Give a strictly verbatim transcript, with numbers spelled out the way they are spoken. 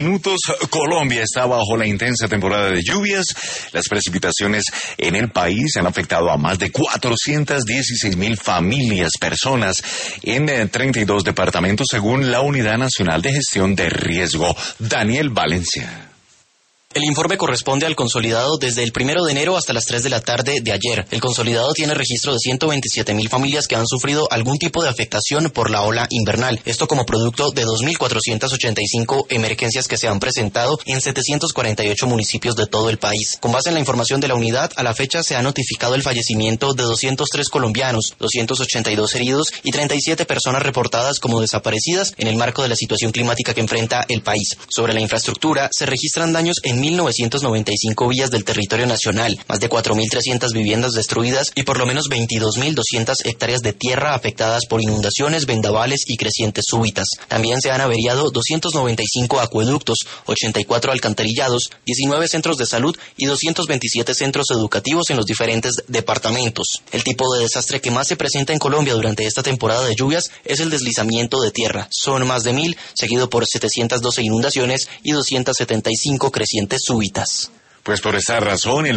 Minutos, Colombia está bajo la intensa temporada de lluvias. Las precipitaciones en el país han afectado a más de cuatrocientas dieciséis mil familias, personas en treinta y dos departamentos, según la Unidad Nacional de Gestión de Riesgo. Daniel Valencia. El informe corresponde al consolidado desde el primero de enero hasta las tres de la tarde de ayer. El consolidado tiene registro de ciento veintisiete mil familias que han sufrido algún tipo de afectación por la ola invernal. Esto como producto de dos mil cuatrocientas ochenta y cinco emergencias que se han presentado en setecientos cuarenta y ocho municipios de todo el país. Con base en la información de la unidad, a la fecha se ha notificado el fallecimiento de doscientos tres colombianos, doscientos ochenta y dos heridos y treinta y siete personas reportadas como desaparecidas en el marco de la situación climática que enfrenta el país. Sobre la infraestructura, se registran daños en mil novecientos noventa y cinco vías del territorio nacional, más de cuatro mil trescientas viviendas destruidas y por lo menos veintidós mil doscientas hectáreas de tierra afectadas por inundaciones, vendavales y crecientes súbitas. También se han averiado doscientos noventa y cinco acueductos, ochenta y cuatro alcantarillados, diecinueve centros de salud y doscientos veintisiete centros educativos en los diferentes departamentos. El tipo de desastre que más se presenta en Colombia durante esta temporada de lluvias es el deslizamiento de tierra. Son más de mil, seguido por setecientas doce inundaciones y doscientas setenta y cinco crecientes súbitas. Pues por esta razón, el